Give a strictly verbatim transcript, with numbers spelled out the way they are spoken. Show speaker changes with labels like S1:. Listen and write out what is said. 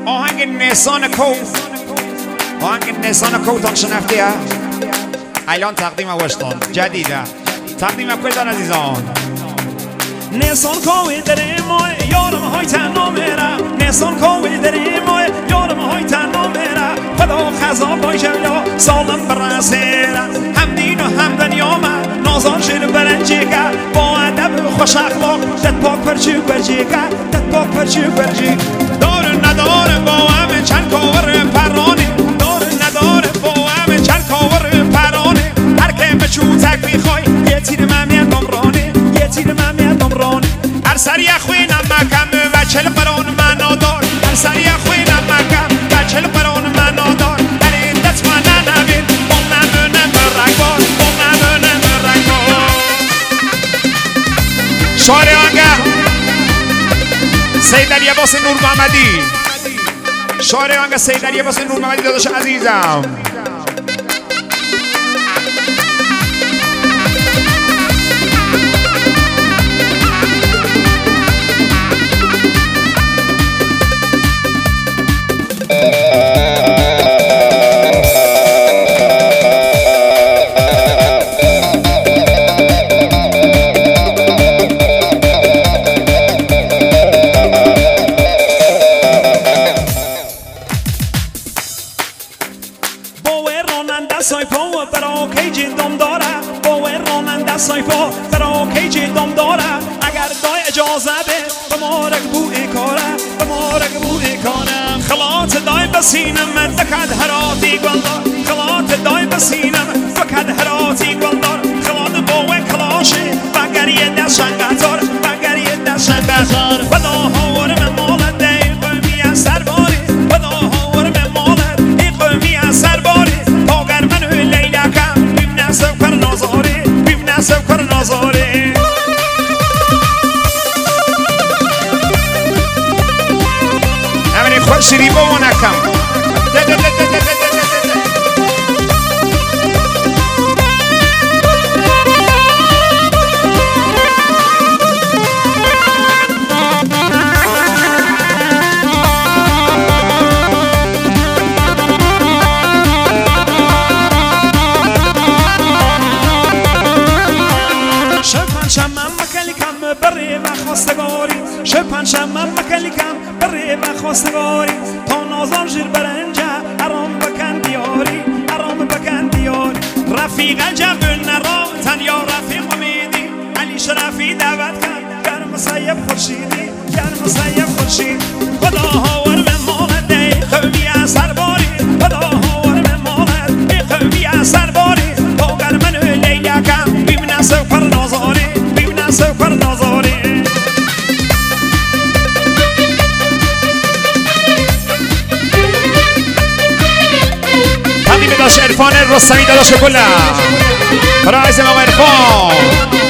S1: آهنگ نیسان کو آهنگ نیسان کو تان شنفته ها الان تقدیم وشتون جدیده تقدیم کردن عزیزان
S2: نیسان کوی دریم و یارم های تنها میرم نیسان کوی دریم و یارم های تنها میرم خدا خزان بایشم یا سالم برسیرم هم دین و هم دنیا من نازان شیر برنجی که با ادب خوش اخلاق دت پاک پرچی برجی که دت پاک پرچی برجی
S1: دار نداره با همه چند کاور پرانی دار نداره با همه چند کاور پرانی هر که بچو تک میخوای یه تیر من میاد نمرانی یه تیر من میاد نمرانی هر سری خوینم مکم و چل قرآن من دار هر سری خوینم مکم و چل قرآن من دار در این دست من نبین با نمونم رنگار با نمونم رنگار شعر آنگه سید علی عباس نور محمدی شاعر آنگه سید علی عباس نور محمدی داداش عزیزم
S2: سایپا برا کیجی دم داره با راننده سایپا برا کیجی دم داره اگر دای اجازه به به ما رگبو ای کاره به ما رگبو ای کاره خلات دای بسینم دکد هراتی گلدار خلات دای بسینم دکد هراتی گلدار خلات باوه کلاشی بگریه دشنگتار بگریه دشنگتار بدا هاور ممالت دی قومی از سرباری بدا هاور ممالت ای قومی از سرباری سوکر نازاری همینی خوش ریبا و نکم شپن شمم مکلیکم بری و خواستگاری تا نازان شیر برنجه ارام بکن دیاری ارام بکن دیاری رفیق جبل نرا تنیا رفیق امیدی علی شرفی دعوت کن گرم سیب خورشیدی گرم سیب خورشید خدا هاور من مالت دی قومی از سرباری خدا هاور من مالت دی قومی از سرباری تا گرمن لیلکم بیمن سوکر نازاری بیمن سوکر نازاری داشت عرفان رستمی داداش کلا برای اسم آقا عرفان